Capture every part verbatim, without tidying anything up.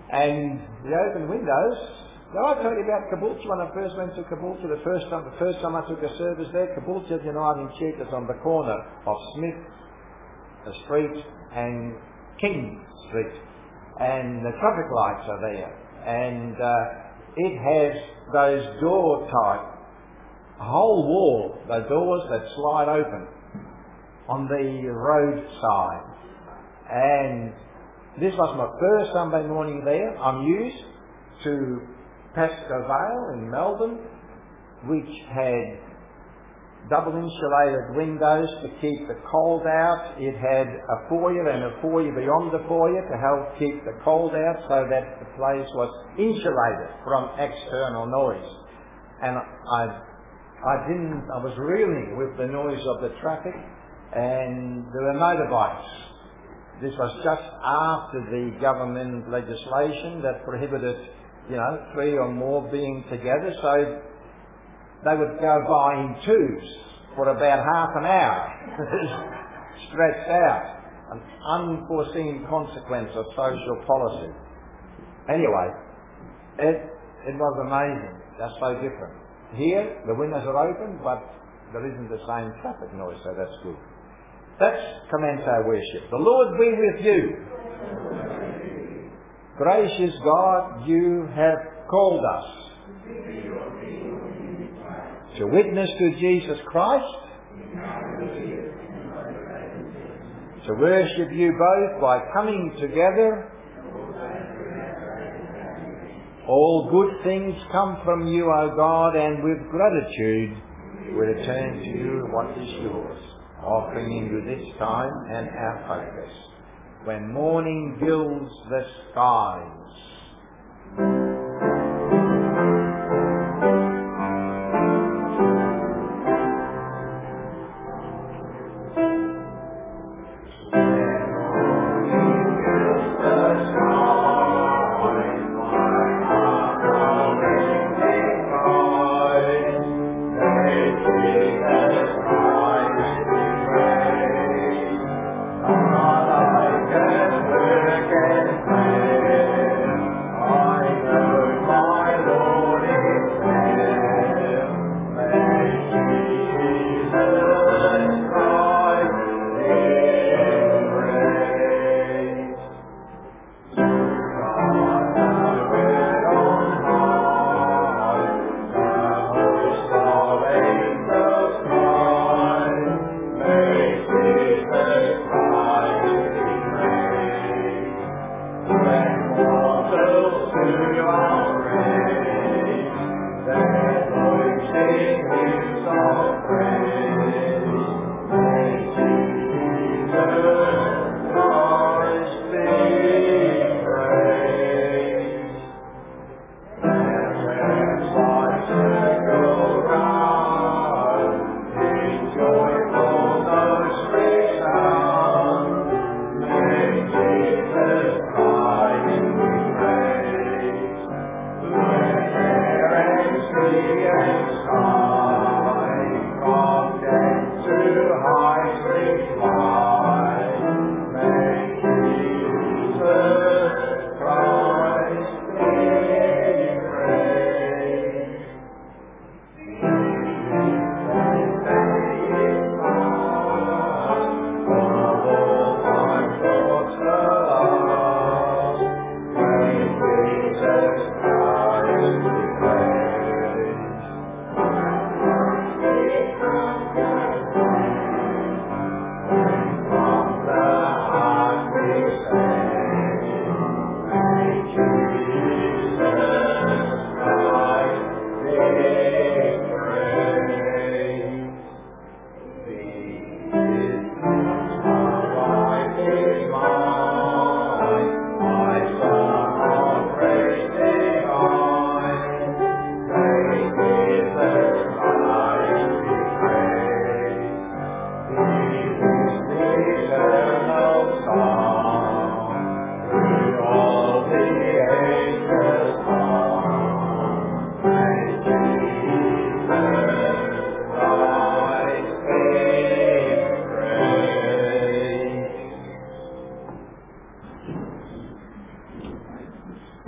And the open windows. Now I told you about Caboolture when I first went to Caboolture the first time. The first time I took a service there, Caboolture Uniting Church is on the corner of Smith Street and King Street, and the traffic lights are there, and uh, it has those door type, a whole wall, the doors that slide open on the roadside. And this was my first Sunday morning there. I'm used to Pascoe Vale in Melbourne, which had double insulated windows to keep the cold out. It had a foyer and a foyer beyond the foyer to help keep the cold out, so that the place was insulated from external noise. And I, I didn't. I was reeling with the noise of the traffic, and there were motorbikes. This was just after the government legislation that prohibited, you know, three or more being together, so they would go by in twos for about half an hour, stretched out, an unforeseen consequence of social policy. Anyway, it, it was amazing. That's so different. Here, the windows are open, but there isn't the same traffic noise, so that's good. Let's commence our worship. The Lord be with you. Gracious God, you have called us to witness to Jesus Christ, to worship you both by coming together. All good things come from you, O God, and with gratitude we return to you what is yours, offering you this time and our focus, when morning gilds the skies.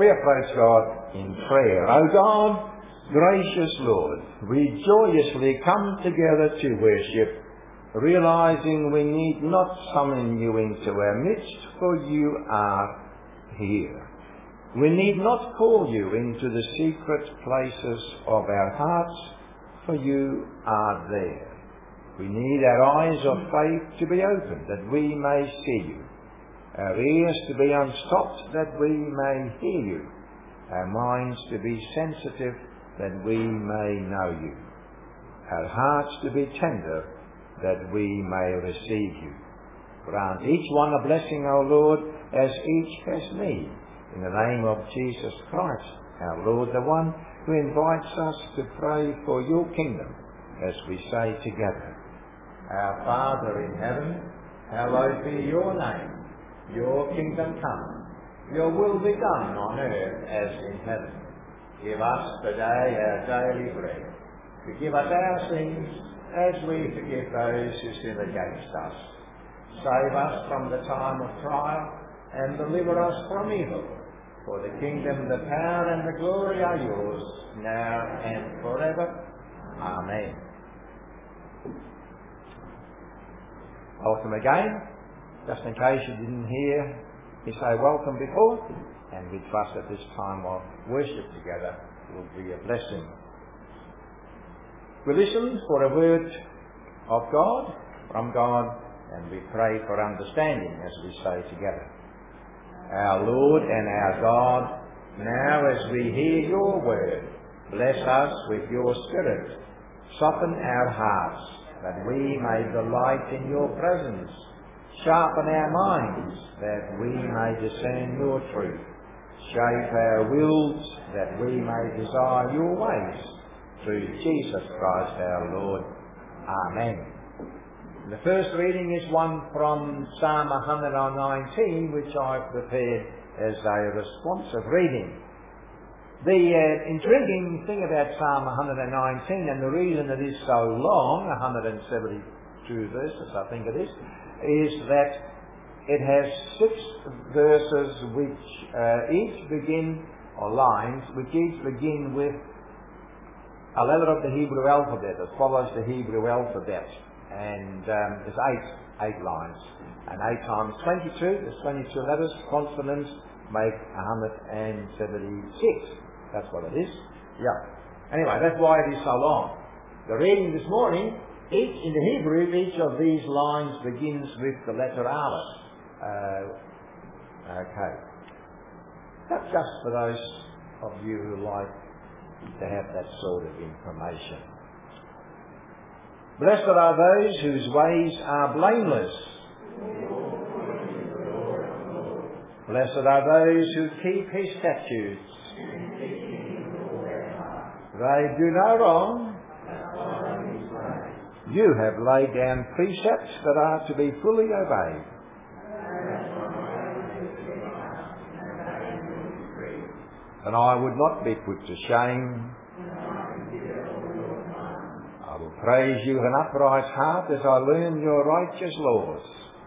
We approach God in prayer. O God, gracious Lord, we joyously come together to worship, realizing we need not summon you into our midst, for you are here. We need not call you into the secret places of our hearts, for you are there. We need our eyes of faith to be opened, that we may see you, our ears to be unstopped, that we may hear you, our minds to be sensitive, that we may know you, our hearts to be tender, that we may receive you. Grant each one a blessing, O Lord, as each has need. In the name of Jesus Christ, our Lord, the one who invites us to pray for your kingdom, as we say together. Our Father in heaven, hallowed be your name. Your kingdom come. Your will be done on earth as in heaven. Give us today our daily bread. Forgive us our sins, as we forgive those who sin against us. Save us from the time of trial, and deliver us from evil. For the kingdom, the power, and the glory are yours, now and forever. Amen. Welcome again. Just in case you didn't hear me say welcome before, and we trust that this time of worship together will be a blessing. We listen for a word of God, from God, and we pray for understanding as we say together. Our Lord and our God, now as we hear your word, bless us with your Spirit. Soften our hearts, that we may delight in your presence. Sharpen our minds, that we may discern your truth. Shape our wills, that we may desire your ways. Through Jesus Christ our Lord. Amen. The first reading is one from Psalm one nineteen, which I've prepared as a responsive reading. The uh, intriguing thing about Psalm one nineteen, and the reason it is so long, one hundred seventy-two verses I think it is, is that it has six verses which uh, each begin, or lines, which each begin with a letter of the Hebrew alphabet. It follows the Hebrew alphabet. And um, there's eight, eight lines. And eight times twenty-two, there's twenty-two letters, consonants make one hundred seventy-six. That's what it is. Yeah. Anyway, that's why it is so long. The reading this morning, each in the Hebrew, each of these lines begins with the letter Aleph. Uh, okay. That's just for those of you who like to have that sort of information. Blessed are those whose ways are blameless. Blessed are those who keep his statutes. They do no wrong. You have laid down precepts that are to be fully obeyed. And I would not be put to shame. I will praise you with an upright heart as I learn your righteous laws.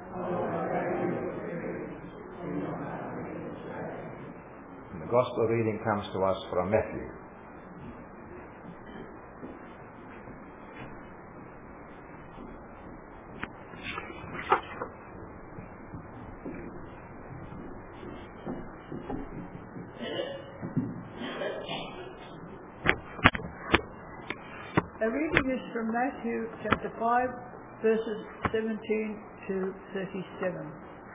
And the Gospel reading comes to us from Matthew. A reading is from Matthew chapter five, verses seventeen to thirty-seven.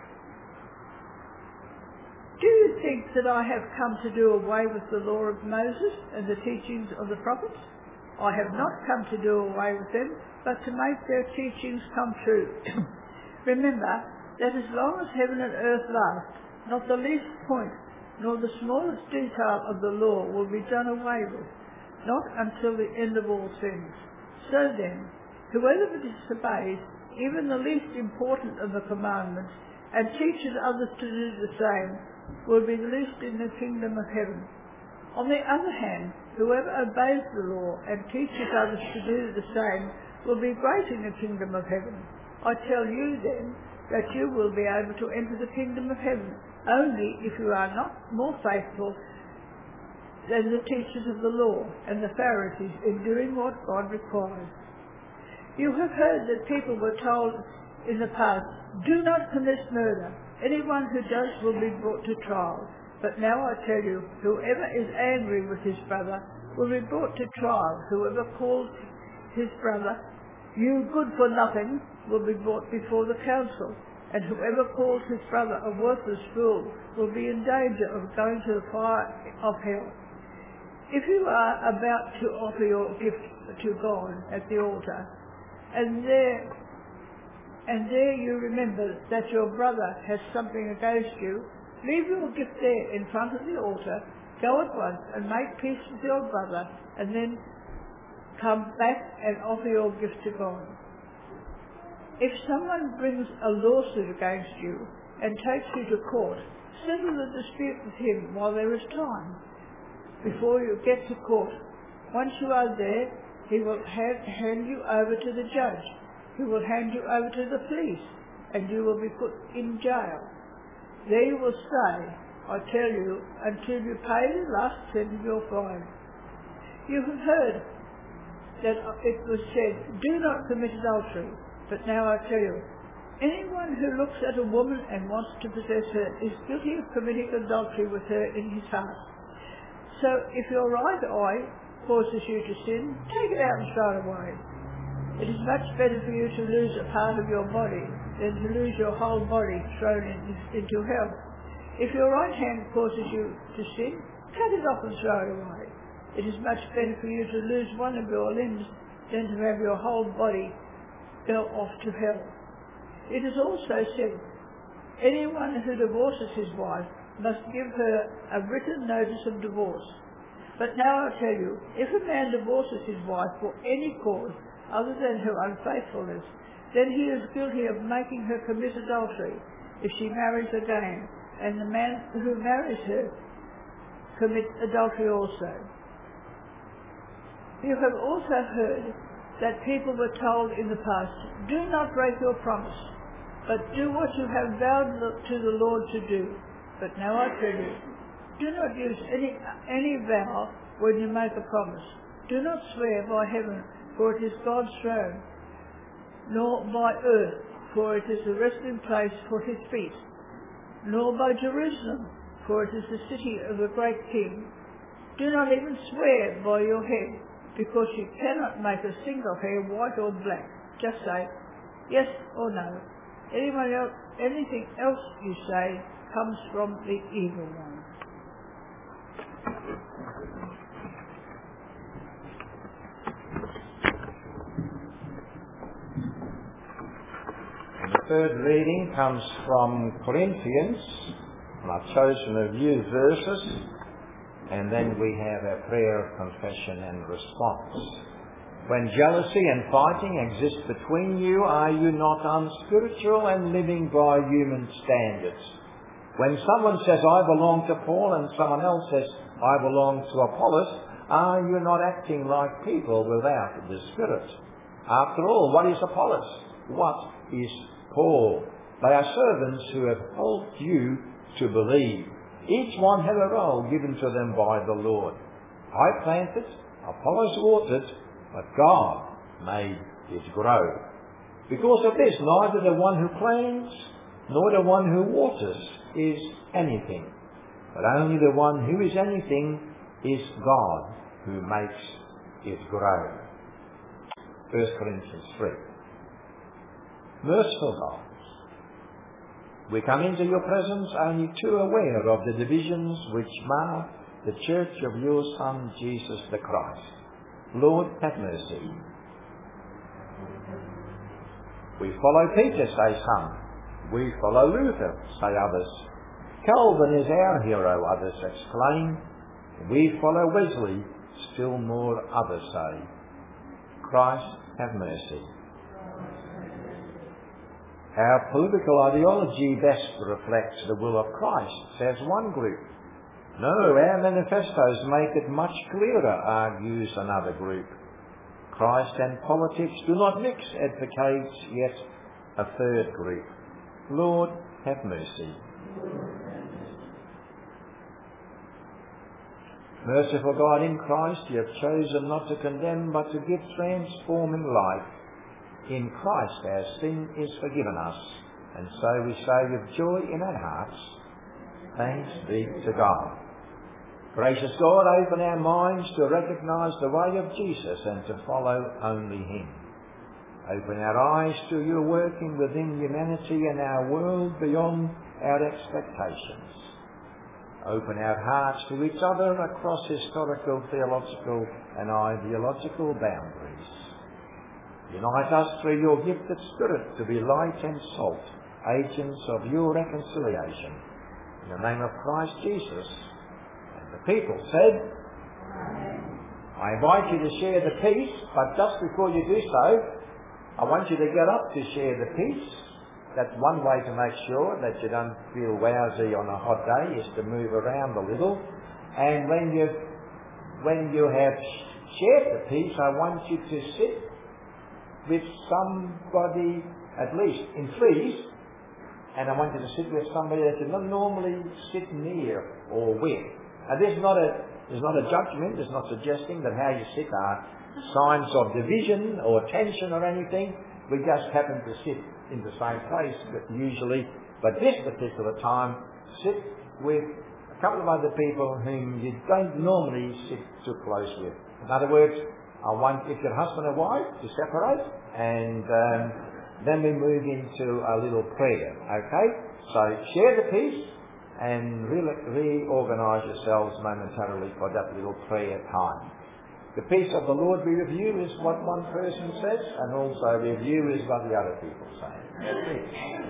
Do you think that I have come to do away with the law of Moses and the teachings of the prophets? I have not come to do away with them, but to make their teachings come true. Remember that as long as heaven and earth last, not the least point, nor the smallest detail of the law will be done away with, not until the end of all things. So then, whoever disobeys even the least important of the commandments and teaches others to do the same will be the least in the kingdom of heaven. On the other hand, whoever obeys the law and teaches others to do the same will be great in the kingdom of heaven. I tell you then, that you will be able to enter the kingdom of heaven, only if you are not more faithful than the teachers of the law and the Pharisees in doing what God requires. You have heard that people were told in the past, do not commit murder. Anyone who does will be brought to trial. But now I tell you, whoever is angry with his brother will be brought to trial. Whoever calls his brother, you good for nothing, will be brought before the council. And whoever calls his brother a worthless fool will be in danger of going to the fire of hell. If you are about to offer your gift to God at the altar, and there, and there you remember that your brother has something against you, leave your gift there in front of the altar, go at once and make peace with your brother, and then come back and offer your gift to God. If someone brings a lawsuit against you and takes you to court, settle the dispute with him while there is time, before you get to court. Once you are there, he will have, hand you over to the judge. He will hand you over to the police, and you will be put in jail. There you will stay, I tell you, until you pay the last cent of your fine. You have heard that it was said, do not commit adultery. But now I tell you, anyone who looks at a woman and wants to possess her is guilty of committing adultery with her in his heart. So if your right eye causes you to sin, take it out and throw it away. It is much better for you to lose a part of your body than to lose your whole body thrown in, into hell. If your right hand causes you to sin, cut it off and throw it away. It is much better for you to lose one of your limbs than to have your whole body go off to hell. It is also said, anyone who divorces his wife must give her a written notice of divorce. But now I tell you, if a man divorces his wife for any cause other than her unfaithfulness, then he is guilty of making her commit adultery if she marries again, and the man who marries her commits adultery also. You have also heard that people were told in the past, do not break your promise, but do what you have vowed to the Lord to do. But now I tell you, do not use any, any vow when you make a promise. Do not swear by heaven, for it is God's throne, nor by earth, for it is the resting place for his feet, nor by Jerusalem, for it is the city of the great king. Do not even swear by your head, because you cannot make a single hair white or black. Just say yes or no. Anyone else, anything else you say comes from the evil one. And the third reading comes from Corinthians, and I've chosen a few verses, and then we have our prayer of confession and response. When jealousy and fighting exist between you, are you not unspiritual and living by human standards? When someone says, I belong to Paul, and someone else says, I belong to Apollos, are you not acting like people without the Spirit? After all, what is Apollos? What is Paul? They are servants who have helped you to believe. Each one had a role given to them by the Lord. I planted, Apollos watered, but God made it grow. Because of this, neither the one who plants nor the one who waters is anything, but only the one who is anything is God, who makes it grow. First Corinthians three. Merciful God, we come into your presence only too aware of the divisions which mar the church of your Son, Jesus the Christ. Lord, have mercy. We follow Peter, say some. We follow Luther, say others. Calvin is our hero, others exclaim. We follow Wesley, still more others say. Christ, have mercy. Our political ideology best reflects the will of Christ, says one group. No, our manifestos make it much clearer, argues another group. Christ and politics do not mix, advocates yet a third group. Lord, have mercy. Merciful God, in Christ you have chosen not to condemn but to give transforming life. In Christ our sin is forgiven us, and so we say with joy in our hearts, thanks be to God. Gracious God, open our minds to recognise the way of Jesus and to follow only him. Open our eyes to your working within humanity and our world beyond our expectations. Open our hearts to each other across historical, theological and ideological boundaries. Unite us through your gifted Spirit to be light and salt, agents of your reconciliation. In the name of Christ Jesus. And the people said, Amen. I invite you to share the peace, but just before you do so, I want you to get up to share the peace. That's one way to make sure that you don't feel lousy on a hot day, is to move around a little. And when you when you have shared the peace, I want you to sit with somebody, at least in threes, and I want you to sit with somebody that you don't normally sit near or with. Now this is not a is not a judgment, it's not suggesting that how you sit are signs of division or tension or anything. We just happen to sit in the same place, but usually, but this particular time, sit with a couple of other people whom you don't normally sit too close with. In other words, I want, if you're husband and wife, to separate, and um, then we move into a little prayer, okay? So share the peace and re- reorganise yourselves momentarily for that little prayer time. The peace of the Lord be with you is what one person says, and also with you is what the other people say. That's it.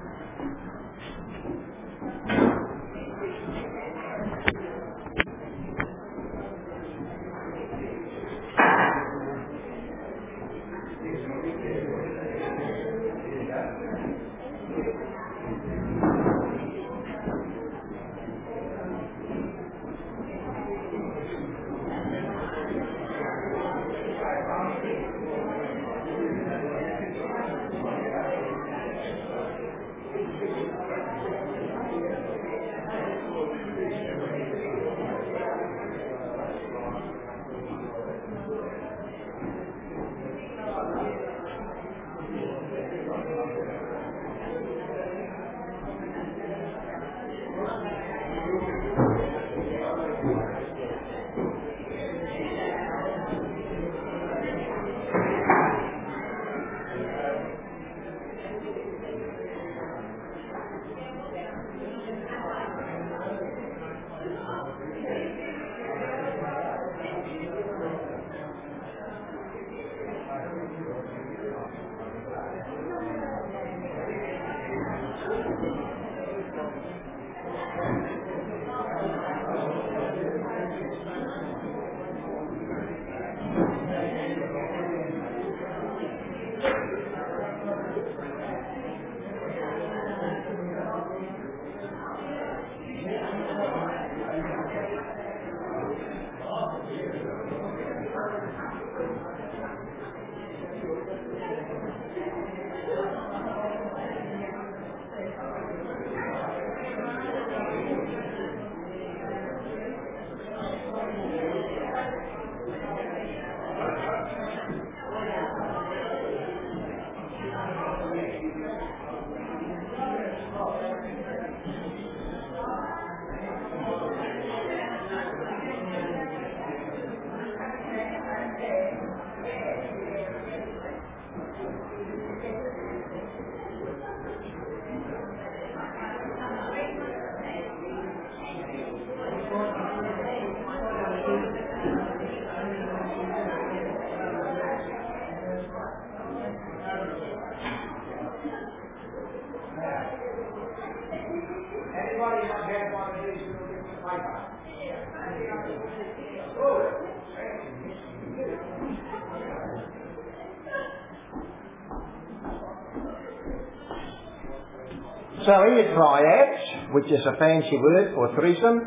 So in your triads, which is a fancy word for threesome,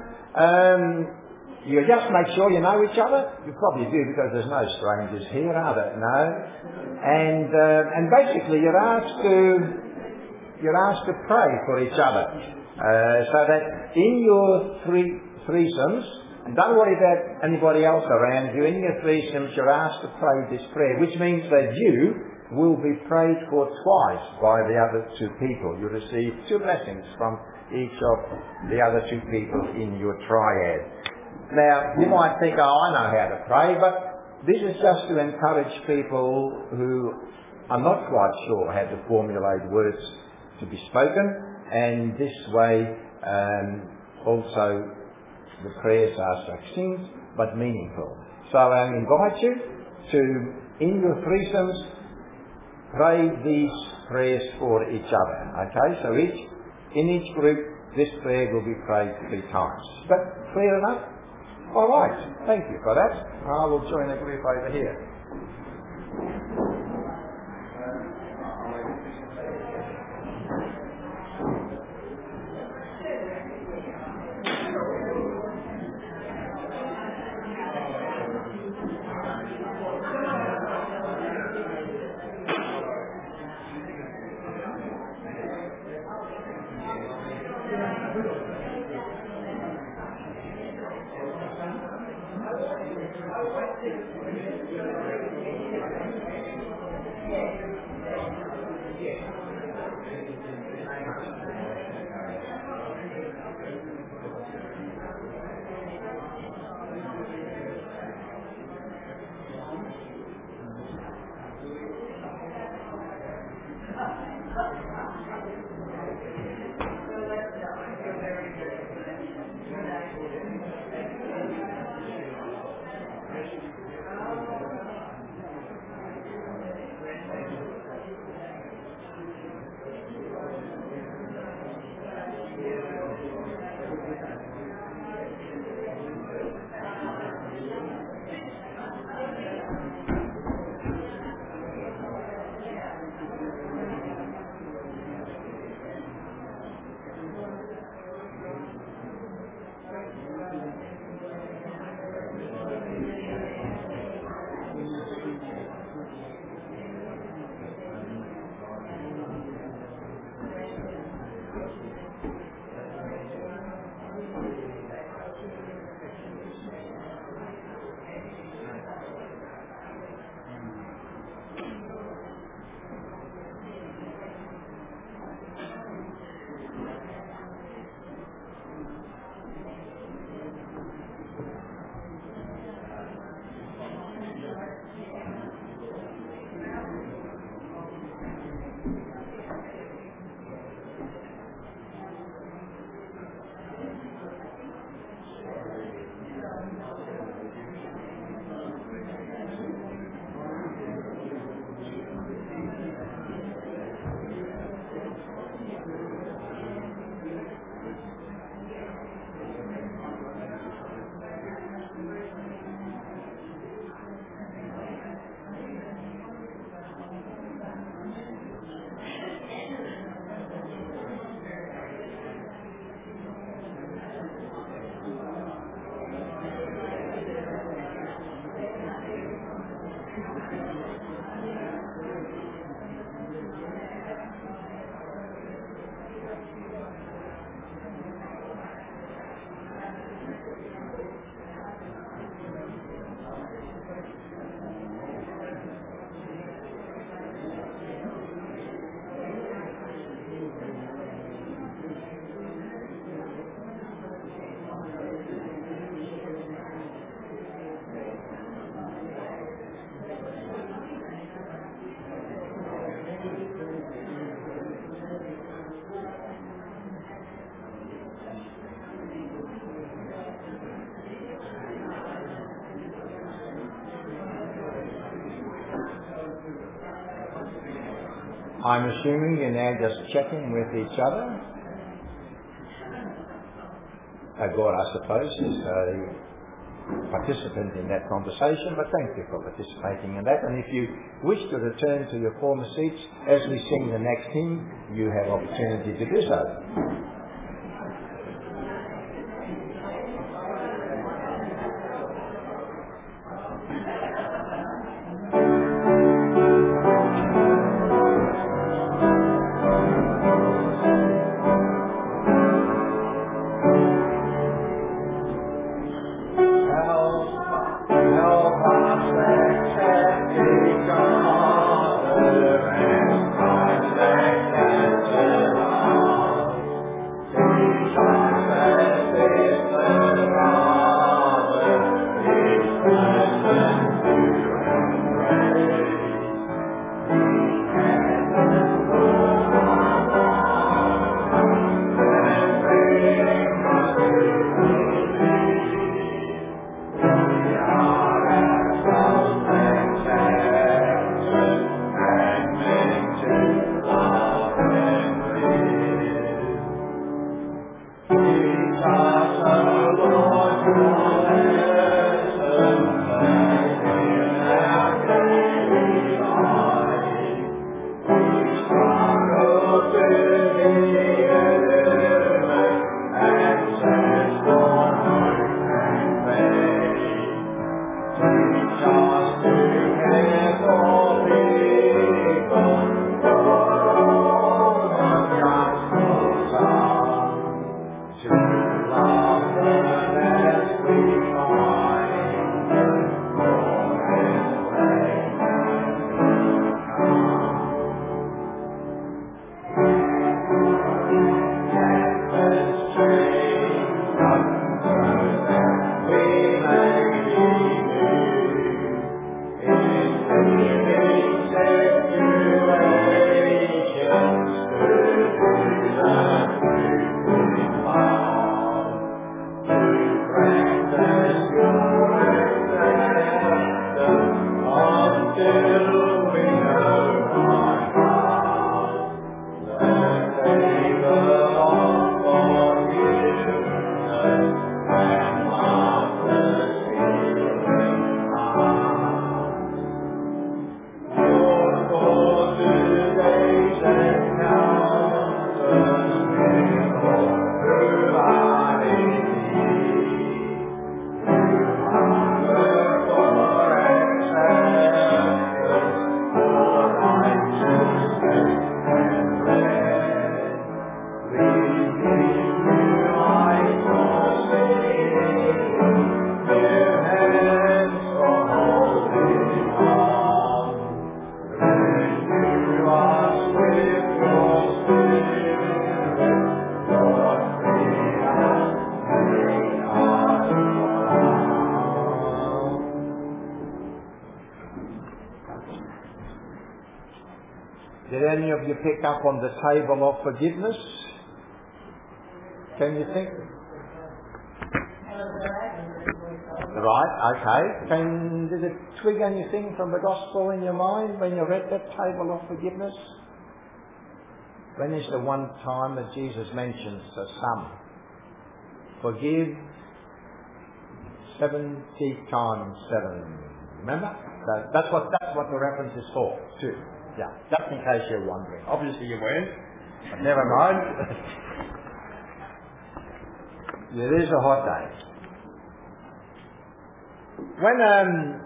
um, you just make sure you know each other. You probably do, because there's no strangers here, are there? No. And uh, and basically you're asked to you're asked to pray for each other. Uh, so that in your three threesomes, and don't worry about anybody else around you, in your threesomes you're asked to pray this prayer, which means that you will be prayed for twice by the other two people. You receive two blessings from each of the other two people in your triad. Now, you might think, oh, I know how to pray, but this is just to encourage people who are not quite sure how to formulate words to be spoken, and this way um, also the prayers are succinct but meaningful. So I invite you to, in your threesomes, pray these prayers for each other. Okay, so each in each group, this prayer will be prayed three times. Is that clear enough? All right. Thank you for that. I will join the group over here. I'm assuming you're now just checking with each other. Uh, God, I suppose, is a participant in that conversation, but thank you for participating in that. And if you wish to return to your former seats as we sing the next hymn, you have opportunity to do so. any of you pick up on the table of forgiveness? Can you think? Right, okay. Can, did it twig anything from the gospel in your mind when you read that table of forgiveness? When is the one time that Jesus mentions a sum? Forgive seventy times seven. Remember? So that's what that's what the reference is for, too. Yeah, just in case you're wondering. Obviously you weren't, but never mind. It is a hot day. When um,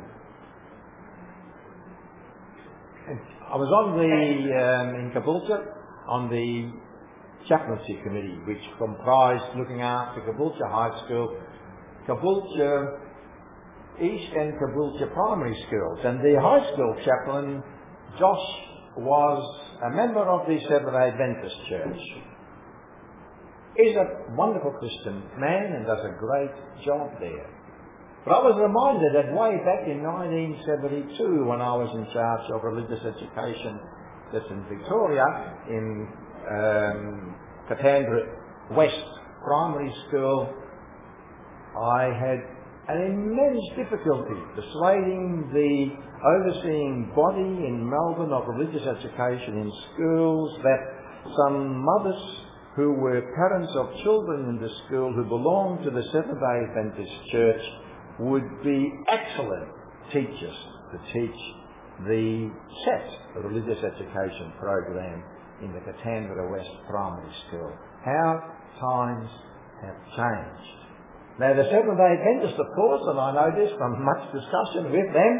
I was on the um, in Caboolture on the chaplaincy committee, which comprised looking after Caboolture High School, Caboolture East and Caboolture Primary Schools, and the high school chaplain, Josh, was a member of the Seventh-day Adventist Church. He's a wonderful Christian man and does a great job there. But I was reminded that way back in nineteen seventy-two, when I was in charge of religious education just in Victoria, in um, Katandra West Primary School, I had an immense difficulty persuading the overseeing body in Melbourne of religious education in schools that some mothers who were parents of children in the school who belonged to the Seventh-day Adventist Church would be excellent teachers to teach the set the religious education program in the Katandra West Primary School. How times have changed. Now the Seventh-day Adventists, of course, and I know this from much discussion with them,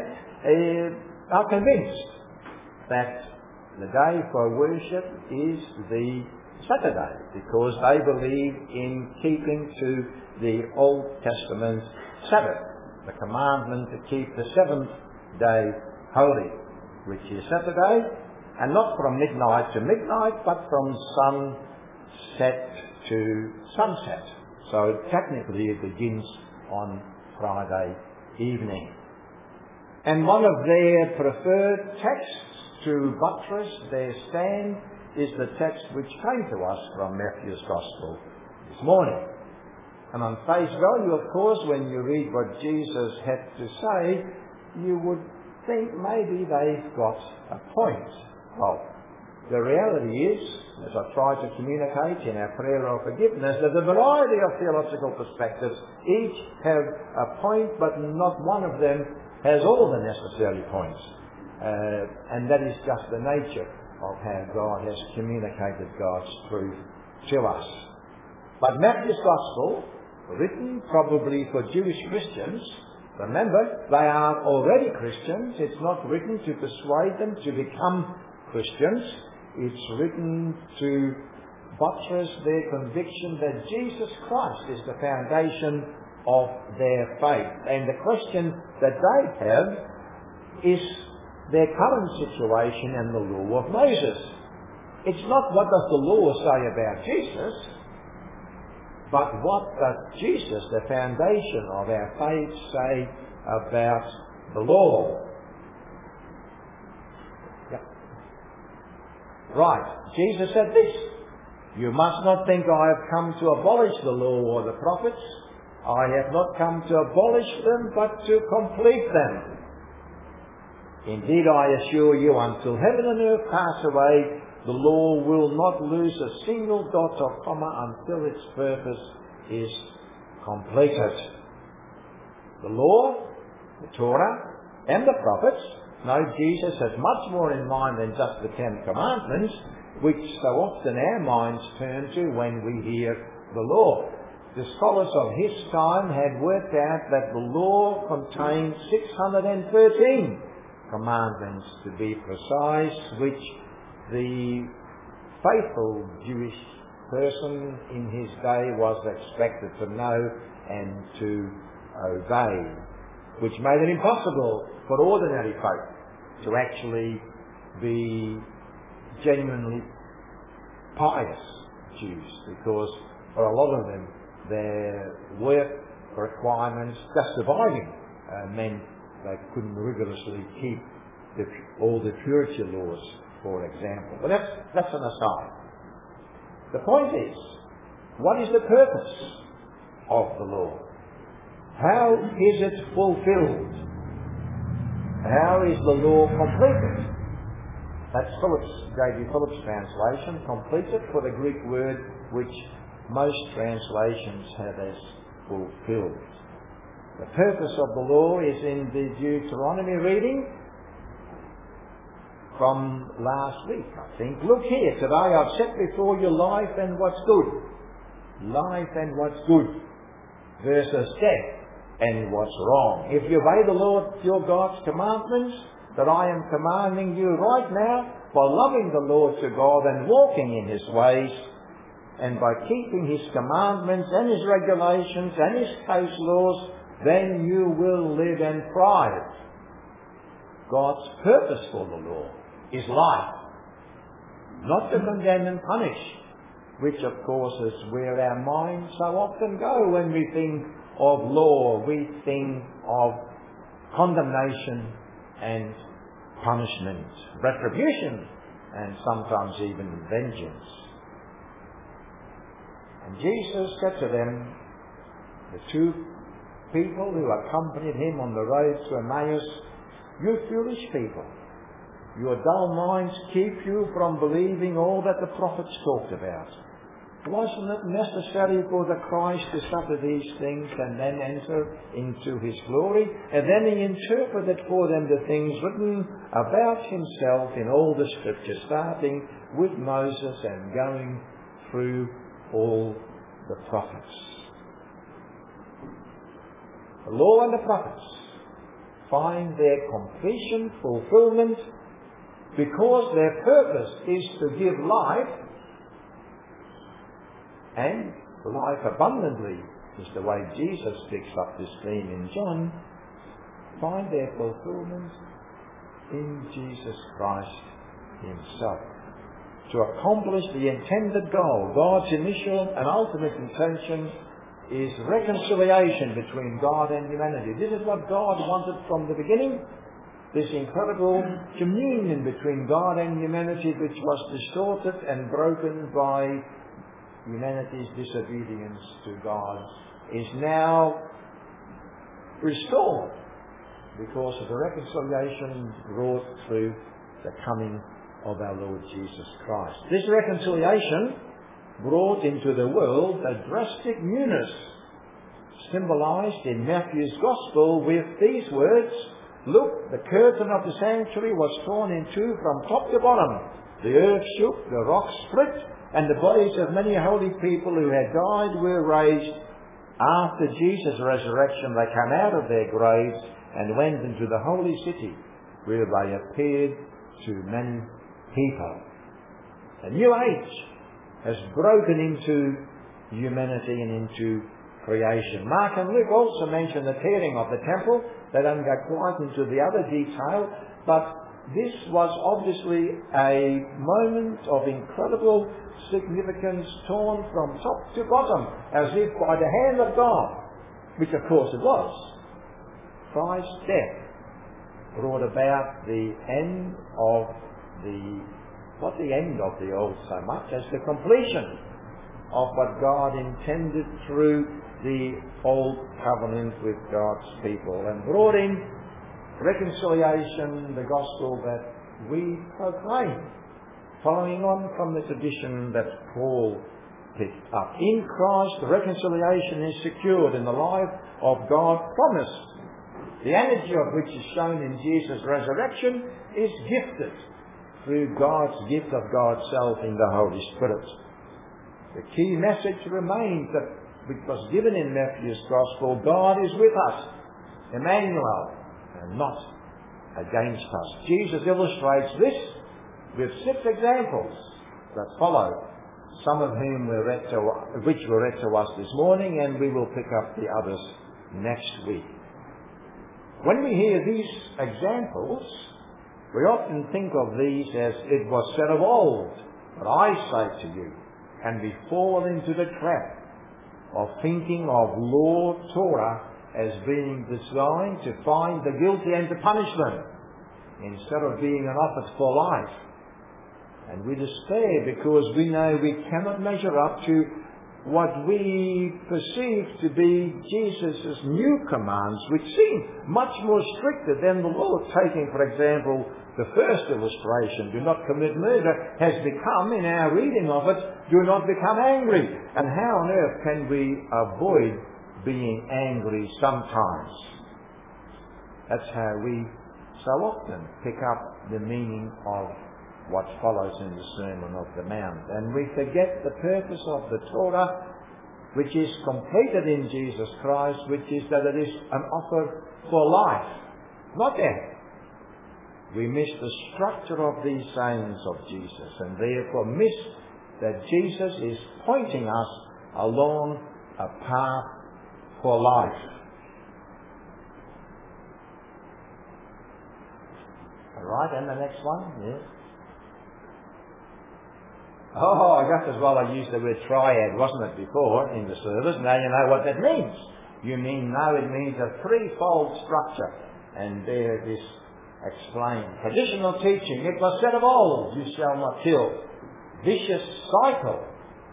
uh, are convinced that the day for worship is the Saturday, because they believe in keeping to the Old Testament Sabbath, the commandment to keep the seventh day holy, which is Saturday, and not from midnight to midnight, but from sunset to sunset. So technically it begins on Friday evening. And one of their preferred texts to buttress their stand is the text which came to us from Matthew's Gospel this morning. And on face value, of course, when you read what Jesus had to say, you would think maybe they've got a point. Well, the reality is, as I try to communicate in our prayer of forgiveness, that a variety of theological perspectives each have a point, but not one of them has all the necessary points. Uh, and that is just the nature of how God has communicated God's truth to us. But Matthew's Gospel, written probably for Jewish Christians, remember, they are already Christians. It's not written to persuade them to become Christians. It's written to buttress their conviction that Jesus Christ is the foundation of their faith. And the question that they have is their current situation and the law of Moses. It's not what does the law say about Jesus, but what does Jesus, the foundation of our faith, say about the law? Yep. Right. Jesus said this: "You must not think I have come to abolish the law or the prophets. I have not come to abolish them, but to complete them. Indeed, I assure you, until heaven and earth pass away, the law will not lose a single dot or comma until its purpose is completed." The law, the Torah, and the prophets, no, Jesus has much more in mind than just the Ten Commandments, which so often our minds turn to when we hear the law. The scholars of his time had worked out that the law contained six hundred thirteen commandments, to be precise, which the faithful Jewish person in his day was expected to know and to obey, which made it impossible for ordinary folk to actually be genuinely pious Jews, because for a lot of them their work requirements, just surviving, uh, meant they couldn't rigorously keep the, all the purity laws for example. But that's, that's an aside. The point is, what is the purpose of the law? How is it fulfilled? How is the law completed? That's Phillips, J B Phillips' translation, completed, for the Greek word which most translations have as fulfilled. The purpose of the law is in the Deuteronomy reading from last week, I think. Look here, today I've set before you life and what's good. Life and what's good versus death and what's wrong. If you obey the Lord your God's commandments that I am commanding you right now, by loving the Lord your God and walking in his ways, and by keeping his commandments and his regulations and his case laws, then you will live and thrive. God's purpose for the law is life, not to condemn and punish, which of course is where our minds so often go when we think of law. We think of condemnation and punishment, retribution, and sometimes even vengeance. And Jesus said to them, the two people who accompanied him on the road to Emmaus, you foolish people, your dull minds keep you from believing all that the prophets talked about. Wasn't it necessary for the Christ to suffer these things and then enter into his glory? And then he interpreted for them the things written about himself in all the scriptures, starting with Moses and going through all the prophets. The law and the prophets find their completion, fulfillment, because their purpose is to give life, and life abundantly is the way Jesus picks up this theme in John, find their fulfillment in Jesus Christ himself. To accomplish the intended goal, God's initial and ultimate intention is reconciliation between God and humanity. This is what God wanted from the beginning, this incredible communion between God and humanity, which was distorted and broken by humanity's disobedience to God, is now restored because of the reconciliation brought through the coming of our Lord Jesus Christ. This reconciliation brought into the world a drastic newness, symbolized in Matthew's Gospel with these words, look, the curtain of the sanctuary was torn in two from top to bottom. The earth shook, the rocks split, and the bodies of many holy people who had died were raised. After Jesus' resurrection, they came out of their graves and went into the holy city, where they appeared to many people. A new age has broken into humanity and into creation. Mark and Luke also mention the tearing of the temple. They don't go quite into the other detail, but this was obviously a moment of incredible significance, torn from top to bottom, as if by the hand of God, which of course it was. Christ's death brought about the end of the, not the end of the old so much, as the completion of what God intended through the old covenant with God's people, and brought in reconciliation, the gospel that we proclaim, following on from the tradition that Paul picked up. In Christ, the reconciliation is secured in the life of God promised. The energy of which is shown in Jesus' resurrection is gifted through God's gift of God's self in the Holy Spirit. The key message remains that which was given in Matthew's Gospel, God is with us, Emmanuel, and not against us. Jesus illustrates this with six examples that follow, some of whom were read to, which were read to us this morning, and we will pick up the others next week. When we hear these examples, we often think of these as it was said of old, but I say to you, and we fall into the trap of thinking of law, Torah, as being designed to find the guilty and to punish them, instead of being an offer for life And we despair because we know we cannot measure up to what we perceive to be Jesus' new commands, which seem much more stricter than the law. Taking, for example, the first illustration, do not commit murder, has become, in our reading of it, do not become angry. And how on earth can we avoid being angry sometimes? That's how we so often pick up the meaning of what follows in the Sermon of the Mount. And we forget the purpose of the Torah, which is completed in Jesus Christ, which is that it is an offer for life, not death. We miss the structure of these sayings of Jesus, and therefore miss that Jesus is pointing us along a path for life. All right, and the next one, yes. Oh, just as well I used the word triad, wasn't it, before in the service? Now you know what that means. You mean now it means a threefold structure. And there it is explained. Traditional teaching, it was said of old, you shall not kill. Vicious cycle.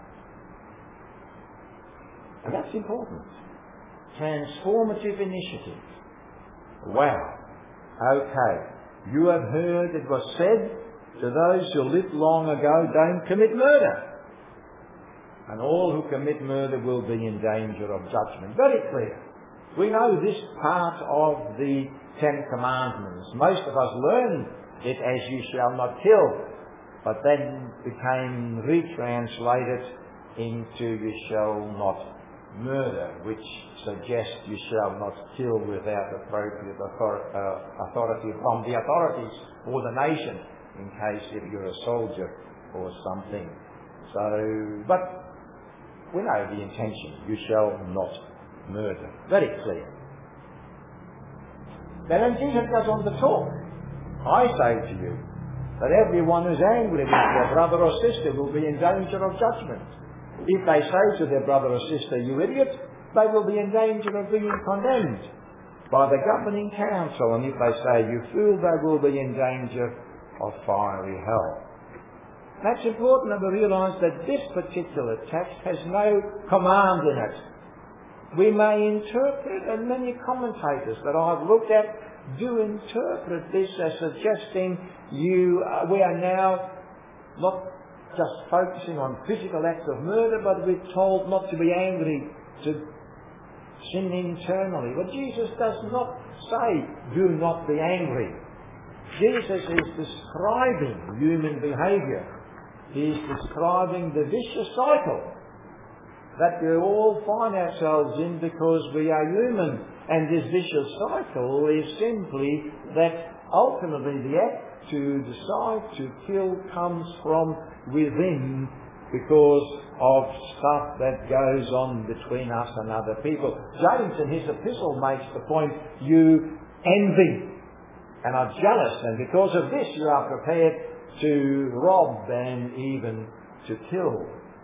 And that's important. Transformative initiative. Wow. Okay. You have heard it was said to those who lived long ago, don't commit murder. And all who commit murder will be in danger of judgment. Very clear. We know this part of the Ten Commandments. Most of us learned it as you shall not kill, but then became retranslated into you shall not murder, which suggests you shall not kill without appropriate author- uh, authority from the authorities or the nation, in case if you're a soldier or something. So, but we know the intention. You shall not murder. Very clear. Then Jesus goes on to talk. I say to you that everyone who's angry with their brother or sister will be in danger of judgment. If they say to their brother or sister, you idiot, they will be in danger of being condemned by the governing council. And if they say, you fool, they will be in danger of fiery hell. That's important that we realise that this particular text has no command in it. We may interpret, and many commentators that I've looked at do interpret this as suggesting you, uh, we are now not just focusing on physical acts of murder, but we're told not to be angry, to sin internally. But Jesus does not say, do not be angry. Jesus is describing human behaviour. He is describing the vicious cycle that we all find ourselves in because we are human. And this vicious cycle is simply that ultimately the act to decide to kill comes from within because of stuff that goes on between us and other people. James in his epistle makes the point, you envy and are jealous, and because of this you are prepared to rob and even to kill.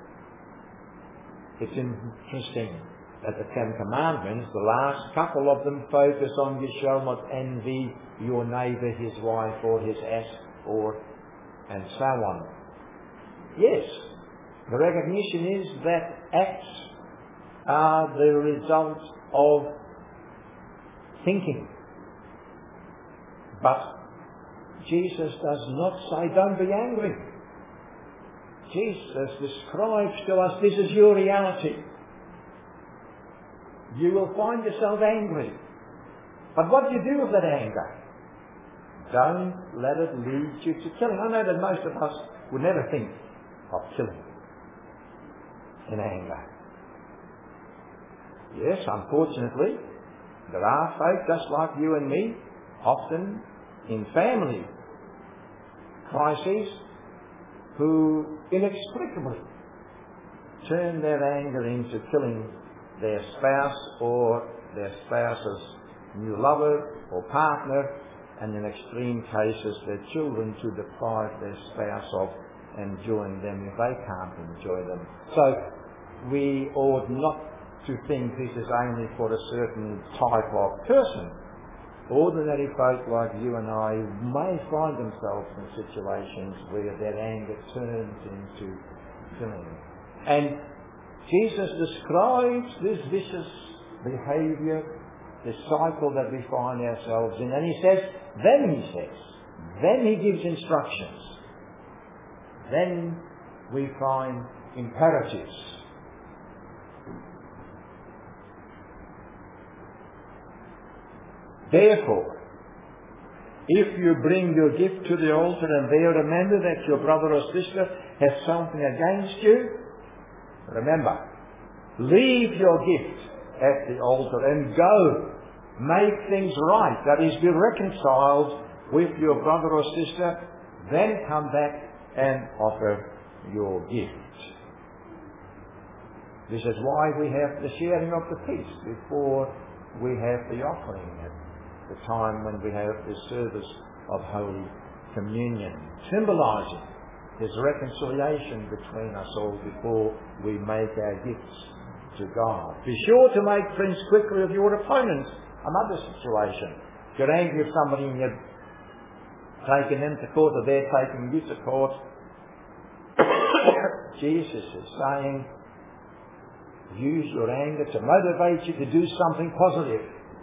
It's interesting that the Ten Commandments, the last couple of them, focus on you shall not envy your neighbour, his wife or his ass, or and so on. Yes, the recognition is that acts are the result of thinking. But Jesus does not say, don't be angry. Jesus describes to us, this is your reality. You will find yourself angry. But what do you do with that anger? Don't let it lead you to killing. I know that most of us would never think of killing in anger. Yes, unfortunately, there are folk just like you and me, often in family crises, who inexplicably turn their anger into killing their spouse or their spouse's new lover or partner, and in extreme cases their children, to deprive their spouse of enjoying them if they can't enjoy them. So we ought not to think this is only for a certain type of person. ordinary folk like you and I may find themselves in situations where their anger turns into killing. And Jesus describes this vicious behaviour, this cycle that we find ourselves in, and he says, then he says, then he gives instructions. Then we find imperatives. Therefore, if you bring your gift to the altar and there remember that your brother or sister has something against you, remember, leave your gift at the altar and go. Make things right. That is, be reconciled with your brother or sister. Then come back and offer your gift. This is why we have the sharing of the peace before we have the offering at the time when we have the service of Holy Communion, symbolizing His reconciliation between us all before we make our gifts to God. Be sure to make friends quickly of your opponents. Another situation. If you're angry with somebody and you're taking them to court or they're taking you to court, Jesus is saying, use your anger to motivate you to do something positive.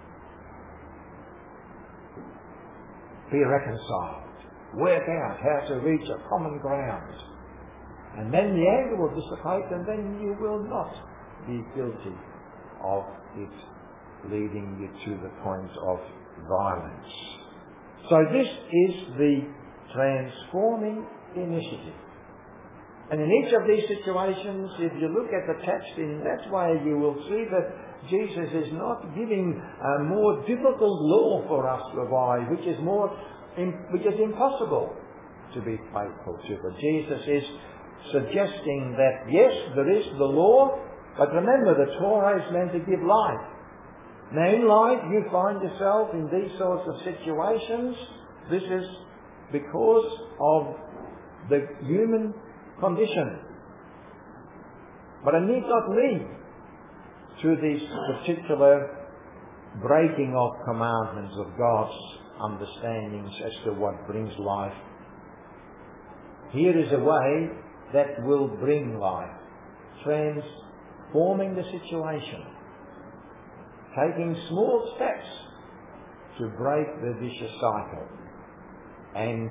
Be reconciled. Work out how to reach a common ground. And then the anger will dissipate, and then you will not be guilty of it leading you to the point of violence. So this is the transforming initiative. And in each of these situations, if you look at the text in that way, you will see that Jesus is not giving a more difficult law for us to abide, which is more, which is impossible to be faithful to. But Jesus is suggesting that yes, there is the law, but remember the Torah is meant to give life. Now in life you find yourself in these sorts of situations. This is because of the human condition. But it need not lead to this particular breaking of commandments of God's understandings as to what brings life. Here is a way that will bring life, transforming the situation, taking small steps to break the vicious cycle. And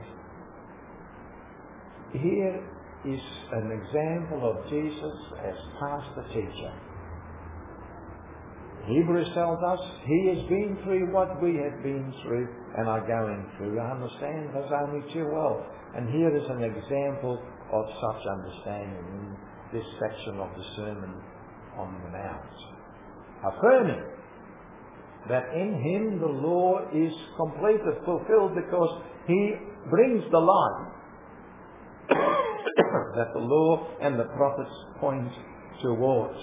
here is an example of Jesus as pastor teacher. Hebrews tells us he has been through what we have been through and are going through. I understand us only too well. And here is an example of such understanding in this section of the Sermon on the Mount, affirming that in him the law is completed, fulfilled, because he brings the life that the law and the prophets point towards.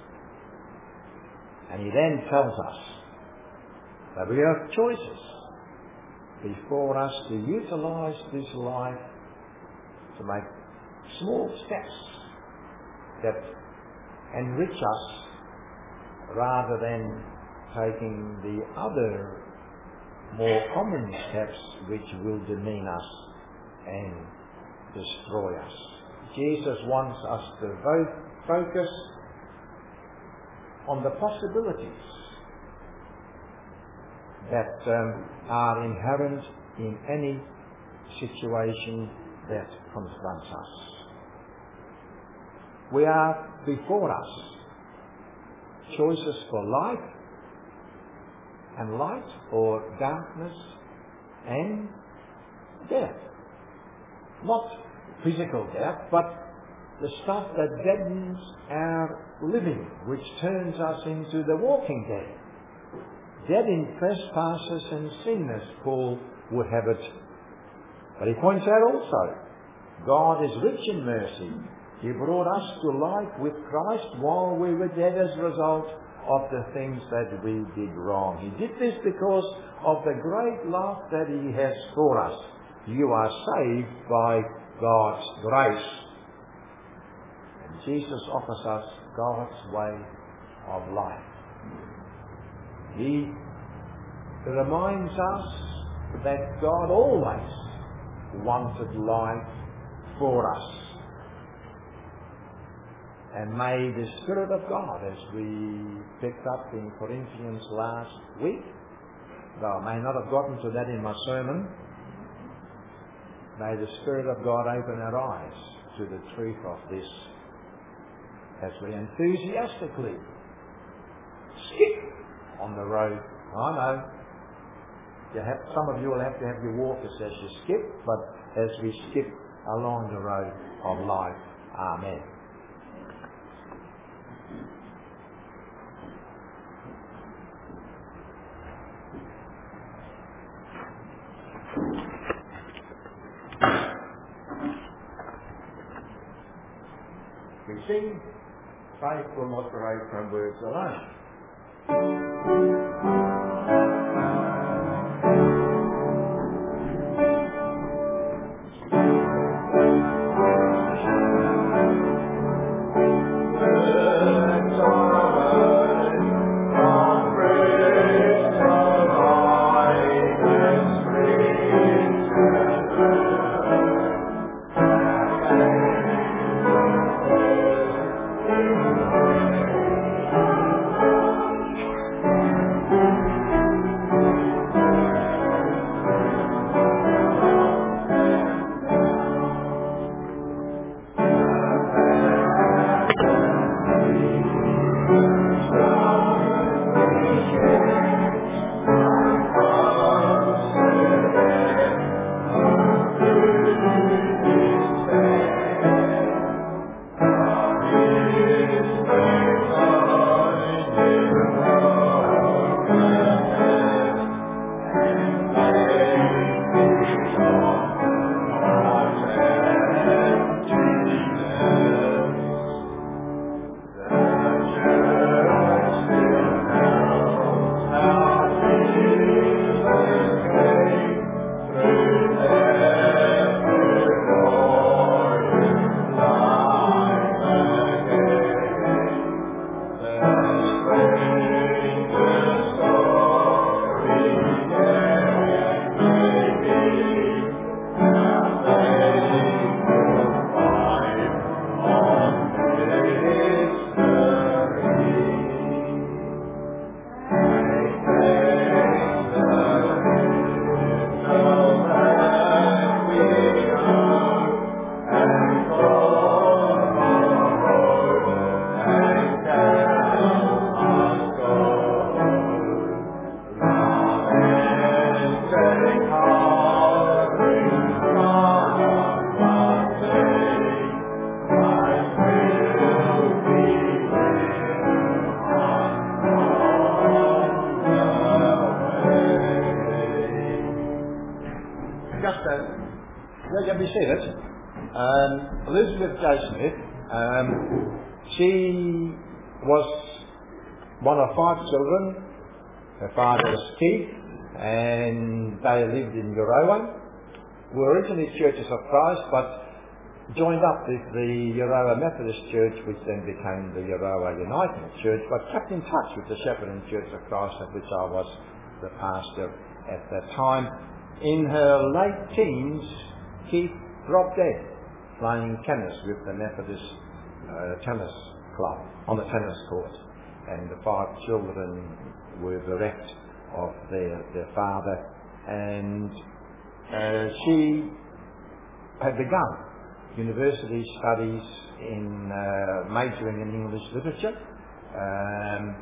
And he then tells us that we have choices before us to utilize this life to make small steps that enrich us rather than taking the other more common steps which will demean us and destroy us. Jesus wants us to both focus on the possibilities that um, are inherent in any situation that confronts us. We are before us choices for life and light, or darkness and death. Not physical death, but the stuff that deadens our living, which turns us into the walking dead. Dead in trespasses and sin, as Paul would have it. But he points out also, God is rich in mercy. He brought us to life with Christ while we were dead as a result of the things that we did wrong. He did this because of the great love that he has for us. You are saved by God's grace. And Jesus offers us God's way of life. He reminds us that God always wanted life for us. And may the Spirit of God, as we picked up in Corinthians last week, though I may not have gotten to that in my sermon, may the Spirit of God open our eyes to the truth of this as we enthusiastically skip on the road. I know you have, some of you will have to have your walkers as you skip, but as we skip along the road of life. Amen. We sing, faith will not grow from words alone. Um, Elizabeth J. Smith, um, she was one of five children. Her father was Keith, and they lived in Euroa. Were originally Churches of Christ, but joined up with the Euroa Methodist Church, which then became the Euroa Uniting Church, but kept in touch with the Shepherd Church of Christ, of which I was the pastor at that time. In her late teens, Keith dropped dead playing tennis with the Methodist uh, tennis club on the tennis court, and the five children were bereft of their, their father, and uh, she had begun university studies in uh, majoring in English literature. Um,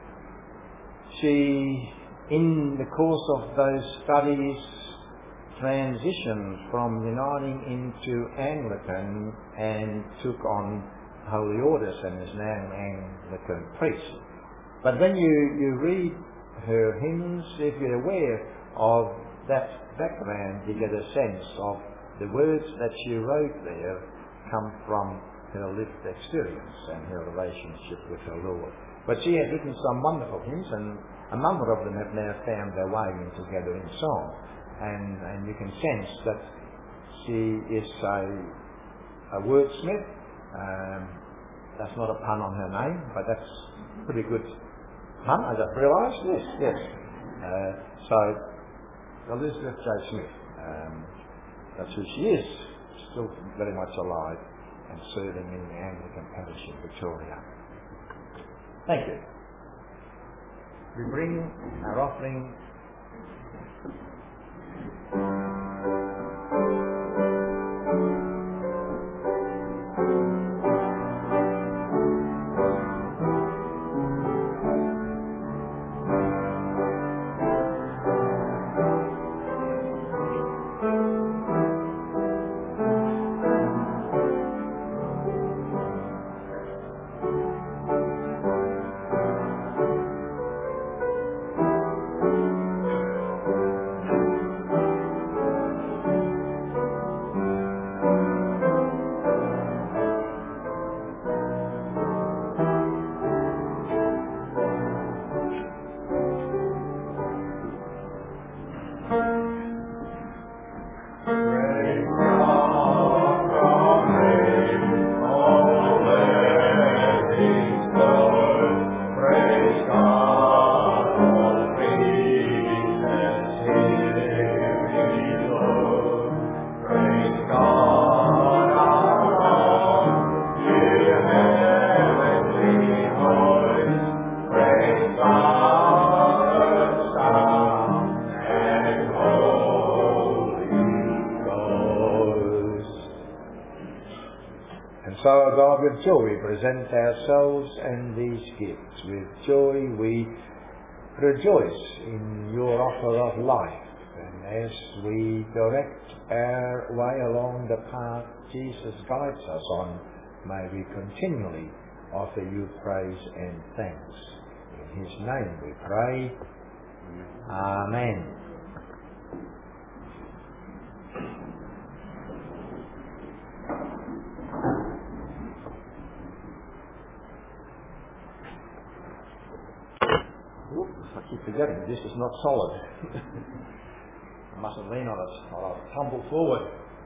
she, in the course of those studies, transitioned from uniting into Anglican and took on holy orders and is now an Anglican priest. But when you, you read her hymns, if you're aware of that background, you get a sense of the words that she wrote there come from her lived experience and her relationship with her Lord. But she had written some wonderful hymns, and a number of them have now found their way into gathering song. And, and you can sense that she is a, a wordsmith. Um, that's not a pun on her name, but that's a pretty good pun, as I've realised. Yes, yes. Uh, so Elizabeth J. Smith. Um, that's who she is, still very much alive and serving in the Anglican parish in Victoria. Thank you. We bring our offering. With joy we present ourselves and these gifts. With joy we rejoice in your offer of life, and as we direct our way along the path Jesus guides us on, may we continually offer you praise and thanks. In his name we pray. Amen. I keep forgetting, this is not solid. I mustn't lean on it or I'll tumble forward.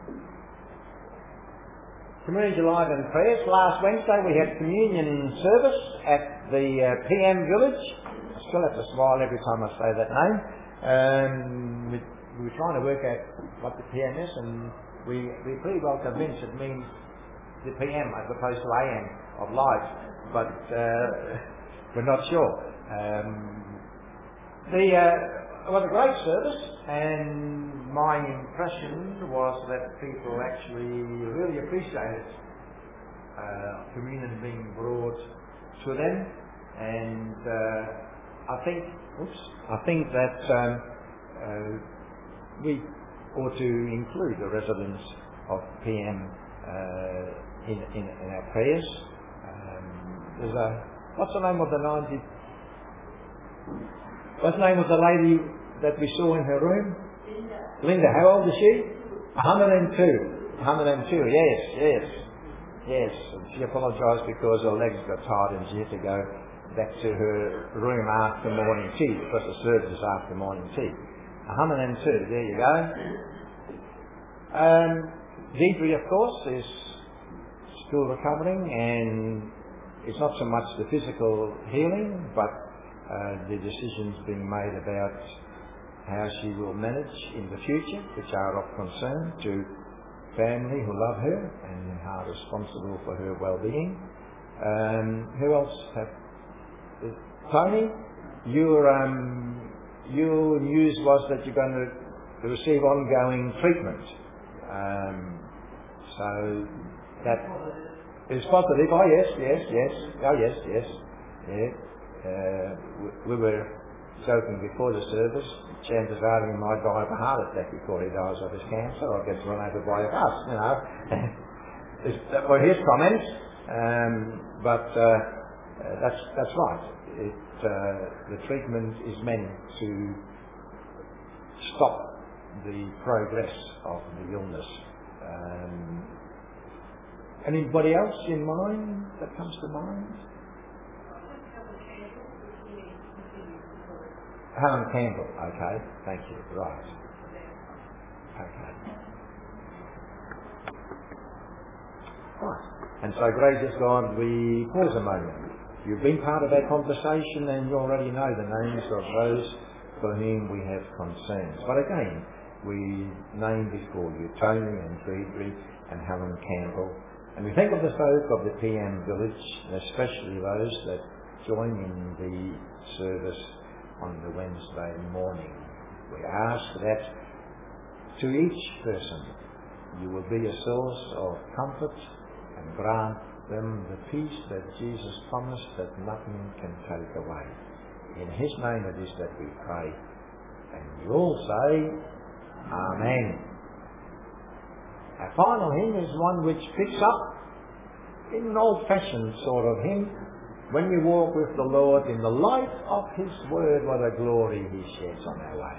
Community Live and Prayers. Last Wednesday we had communion service at the uh, P M Village. I still have to smile every time I say that name. Um, we, we were trying to work out what the P M is, and we, we're pretty well convinced it means the P M as opposed to A M of life, but uh, we're not sure. Um, The, uh, it was a great service, and my impression was that people actually really appreciated uh, communion being brought to them, and uh, I think, oops, I think that um, uh, we ought to include the residents of P M uh, in, in, in our prayers. Um, there's a what's the name of the ninety? What's the name of the lady that we saw in her room? Linda. Linda, how old is she? one hundred and two. one hundred and two, yes, yes, yes. And she apologised because her legs got tired and she had to go back to her room after morning tea, because the service is after morning tea. one hundred and two, there you go. Um, Deidre, of course, is still recovering, and it's not so much the physical healing, but Uh, the decisions being made about how she will manage in the future, which are of concern to family who love her and are responsible for her well-being. Um, who else have? Uh, Tony, your um, your news was that you're going to, to receive ongoing treatment. Um, so that is positive. Oh yes, yes, yes. Oh yes, yes. Yeah. Uh, we, we were joking before the service, chances are he might die of a heart attack before he dies of his cancer, or gets run over by a bus, you know. That were his comments, um, but uh, uh, that's that's right. It, uh, the treatment is meant to stop the progress of the illness. Um, anybody else in mind that comes to mind? Helen Campbell, okay, thank you, right. Okay. Right. And so, gracious God, we pause a moment. You've been part of our conversation and you already know the names of those for whom we have concerns. But again, we name before you Tony and Friedrich and Helen Campbell, and we think of the folk of the P M village, and especially those that join in the service on the Wednesday morning. We ask that to each person you will be a source of comfort and grant them the peace that Jesus promised that nothing can take away. In His name it is that we pray. And you all say, Amen. Our final hymn is one which picks up in an old-fashioned sort of hymn. When we walk with the Lord in the light of His Word, what a glory He sheds on our way.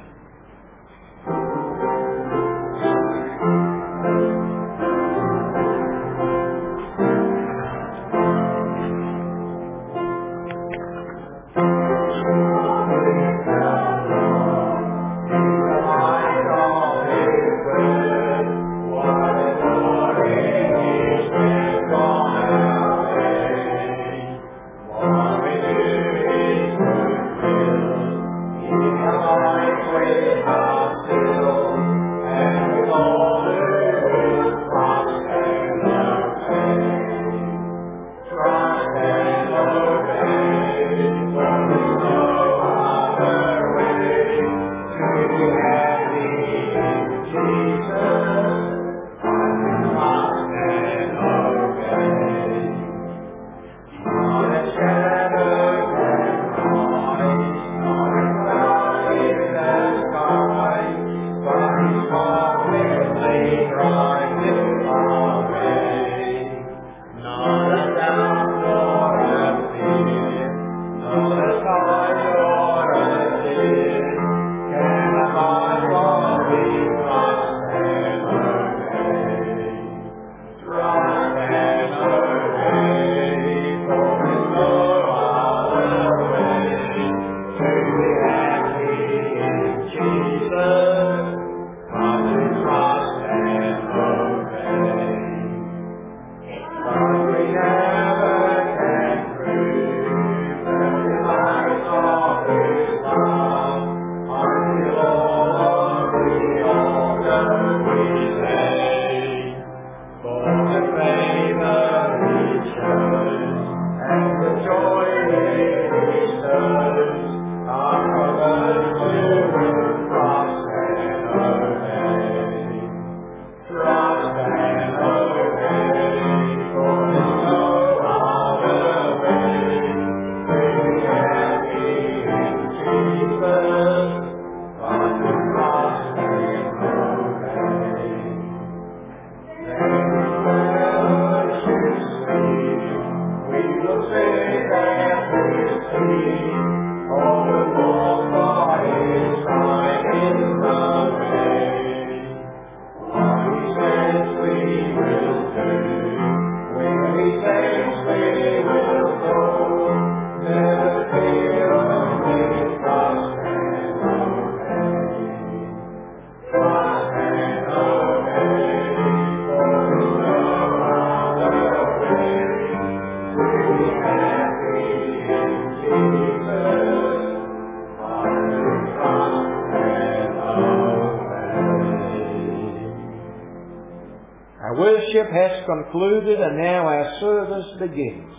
Worship has concluded and now our service begins.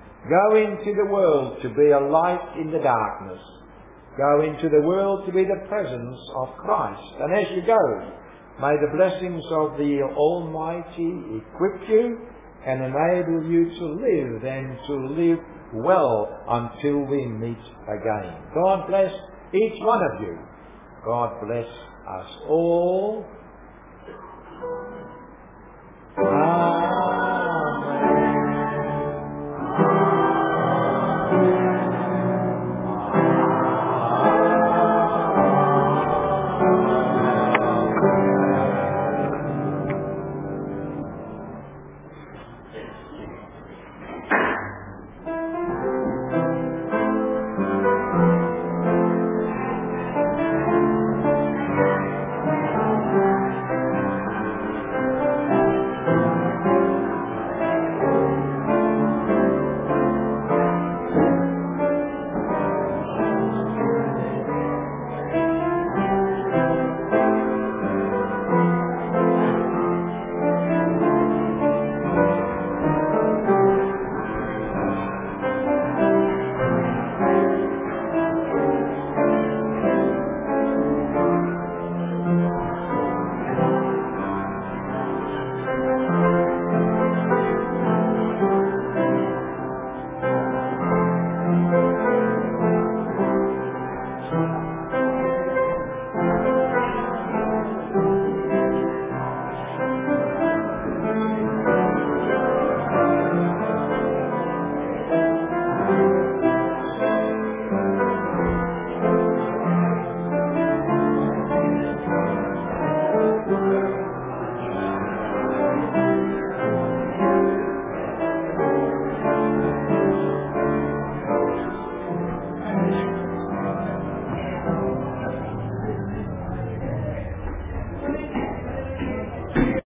Go into the world to be a light in the darkness. Go into the world to be the presence of Christ. And as you go, may the blessings of the Almighty equip you and enable you to live and to live well until we meet again. God bless each one of you. God bless us all. Amen.